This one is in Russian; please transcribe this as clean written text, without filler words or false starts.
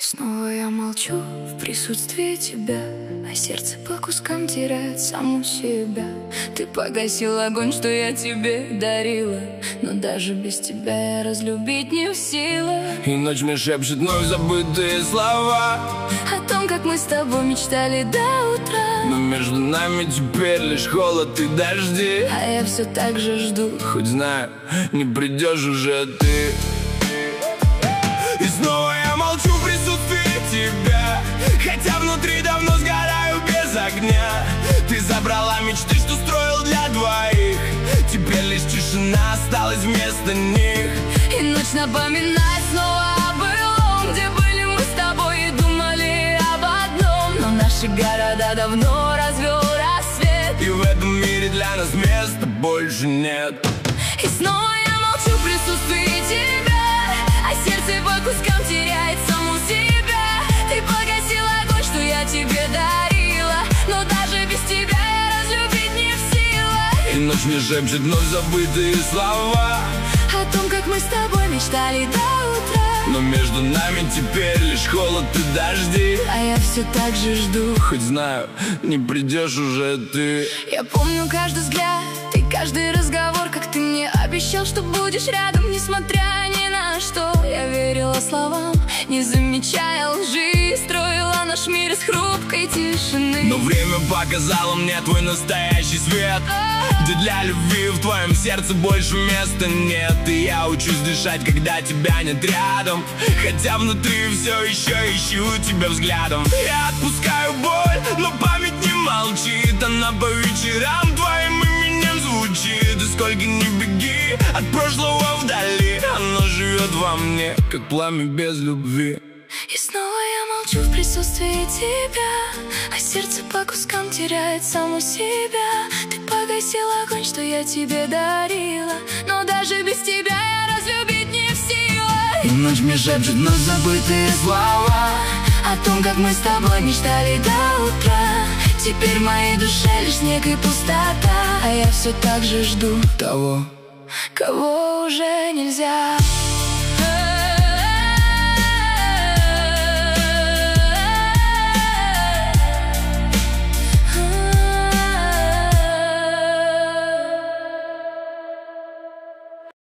Снова я молчу в присутствии тебя, а сердце по кускам теряет саму себя. Ты погасил огонь, что я тебе дарила, но даже без тебя я разлюбить не в силах. И ночь мне шепчет вновь забытые слова о том, как мы с тобой мечтали до утра. Но между нами теперь лишь холод и дожди. А я все так же жду, хоть знаю, не придешь уже ты. И снова я молчу в присутствии тебя, хотя внутри давно сгораю без огня. Ты забрала мечты, что строил для двоих, теперь лишь тишина осталась вместо них. И ночь напоминает снова о былом, где были мы с тобой и думали об одном. Но наши города давно развел рассвет, и в этом мире для нас места больше нет. И снова я молчу в присутствии тебя, а сердце по кускам теряет саму себя. Ты погасил огонь, что я тебе дарила, но даже без тебя я разлюбить не в силах. И ночь мне шепчет вновь забытые слова о том, как мы с тобой мечтали до утра. Но между нами теперь лишь холод и дожди. А я все так же жду, хоть знаю, не придешь уже ты. Я помню каждый взгляд и каждый разговор, как ты мне обещал, что будешь рядом, несмотря ни на что. Я верила словам, не замечая лжи, строила наш мир из хрупкой тишины. Но время показало мне твой настоящий свет, где для любви в твоем сердце больше места нет. И я учусь дышать, когда тебя нет рядом, хотя внутри все еще ищу тебя взглядом. Я отпускаю боль, но память не молчит, она по вечерам твоим именем звучит. И сколько ни беги от прошлого вдали, оно живет во мне, как пламя без любви. И снова я молчу в присутствии тебя, а сердце по кускам теряет саму себя. Ты погасил огонь, что я тебе дарила, но даже без тебя я разлюбить не в силах. И ночь мне шепчет вновь забытые слова о том, как мы с тобой мечтали до утра. Теперь в моей душе лишь снег и пустота, а я все так же жду того, кого уже нельзя.